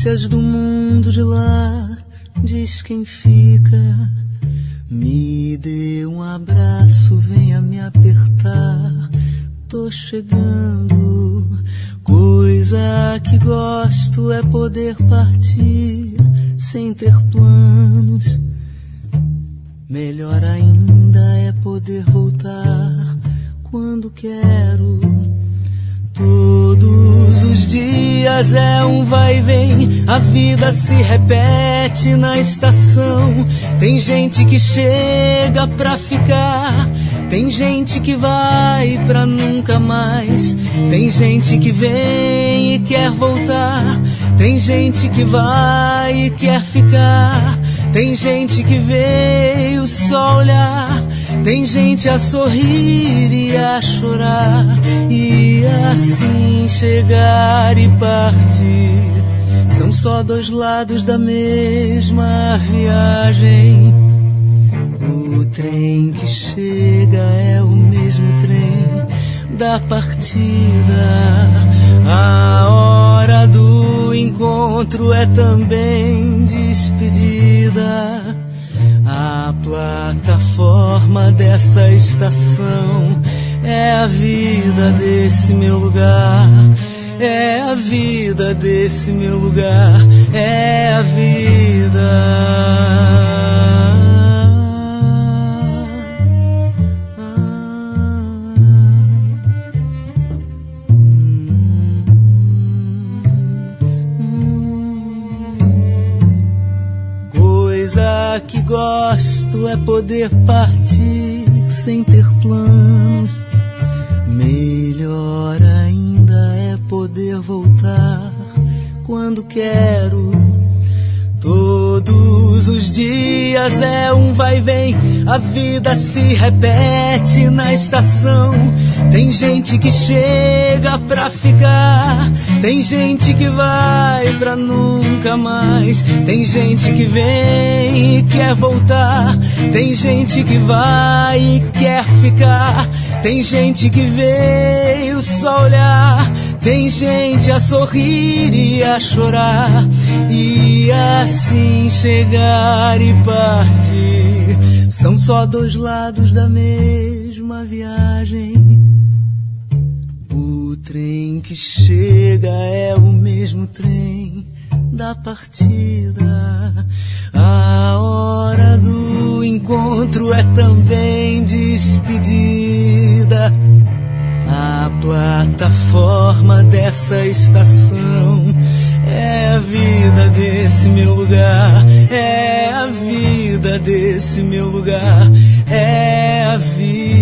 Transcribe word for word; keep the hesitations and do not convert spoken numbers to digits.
delícias do mundo de lá, diz quem fica. Me dê um abraço, venha me apertar. Tô chegando. Coisa que gosto é poder partir sem ter planos. Melhor ainda é poder voltar quando quero. Todos os dias é um vai e vem, a vida se repete na estação. Tem gente que chega pra ficar, tem gente que vai pra nunca mais. Tem gente que vem e quer voltar, tem gente que vai e quer ficar. Tem gente que veio só olhar, tem gente a sorrir e a chorar, e assim chegar e partir. São só dois lados da mesma viagem. O trem que chega é o mesmo trem da partida. A hora do encontro é também despedida. A plataforma dessa estação é a vida desse meu lugar. É a vida desse meu lugar. É a vida. Coisa que gosto é poder partir sem ter planos. Melhor ainda é poder voltar quando quero. Todos os dias é um vai e vem, a vida se repete na estação. Tem gente que chega pra ficar, tem gente que vai pra nunca mais. Tem gente que vem e quer voltar, tem gente que vai e quer ficar. Tem gente que veio só olhar, tem gente a sorrir e a chorar, e assim chegar e partir. São só dois lados da mesma viagem. O trem que chega é o mesmo trem da partida. A hora do encontro é também despedida. A plataforma dessa estação é a vida desse meu lugar. É a vida desse meu lugar. É a vida.